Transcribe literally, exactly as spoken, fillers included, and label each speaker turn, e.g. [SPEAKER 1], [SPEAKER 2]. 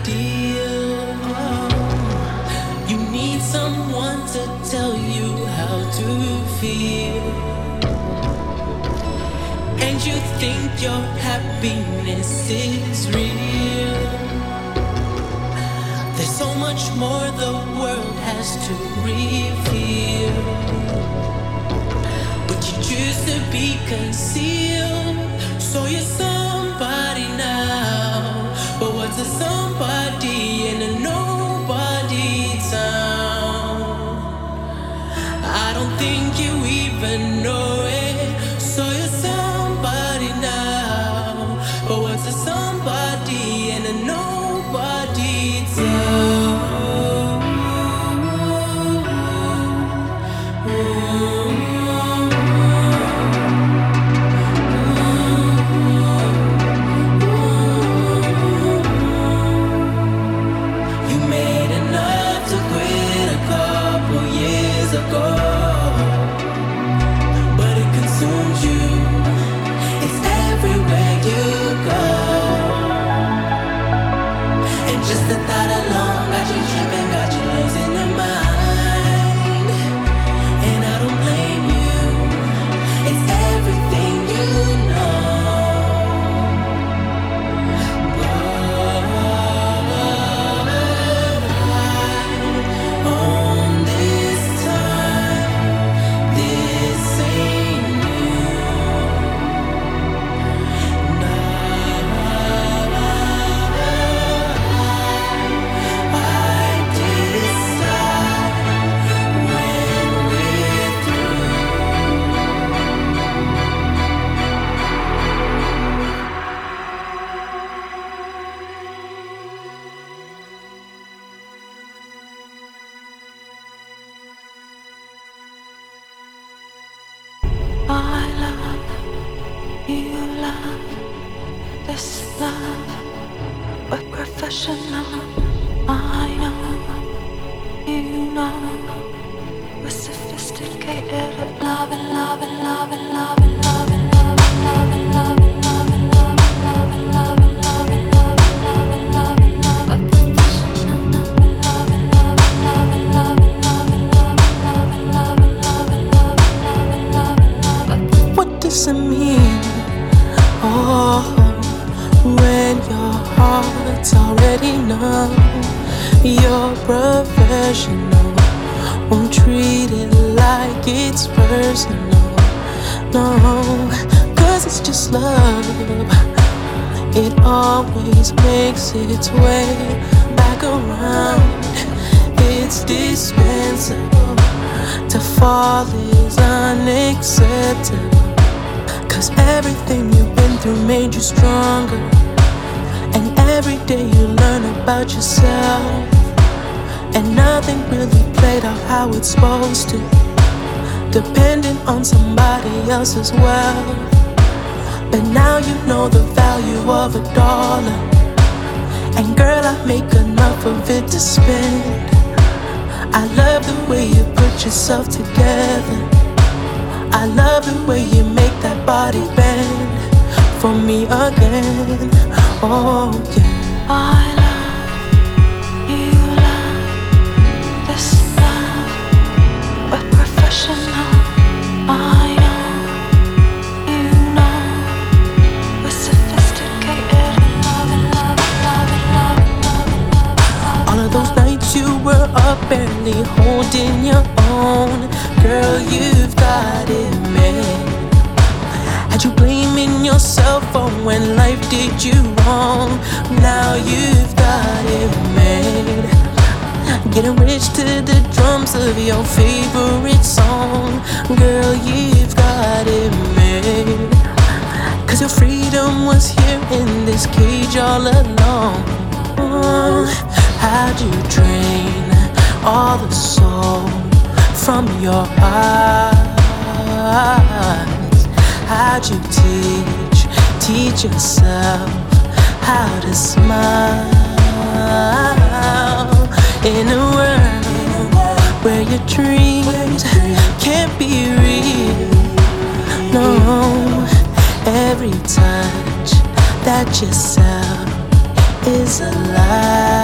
[SPEAKER 1] deal. You need someone to tell you how to feel. And you think your happiness is real. There's so much more the world has to reveal. But you choose to be concealed. So you're somebody now. But what's a somebody in a nobody town? I don't think you even know it. So you're somebody now. But what's a somebody in a nobody town?
[SPEAKER 2] You're professional, won't treat it like it's personal. No, cause it's just love. It always makes its way back around. It's dispensable. To fall is unacceptable. Cause everything you've been through made you stronger. And every day you learn about yourself. And nothing really played out how it's supposed to. Depending on somebody else as well. But now you know the value of a dollar. And girl, I make enough of it to spend. I love the way you put yourself together. I love the way you make that body bend for me again. Oh yeah.
[SPEAKER 3] I love you, love this love. We're professional. I know, you know. We're sophisticated. Love and love and love and love and love and love and love.
[SPEAKER 2] All of those nights you were up barely holding your own. Girl, you've got it made. Had you blaming yourself for when life did you wrong. Now you've got it made. Getting rich to the drums of your favorite song. Girl, you've got it made. Cause your freedom was here in this cage all along. Oh, how'd you drain all the soul from your eyes? How'd you teach, teach yourself how to smile in a world where your dreams can't be real? No, every touch that you sell is a lie.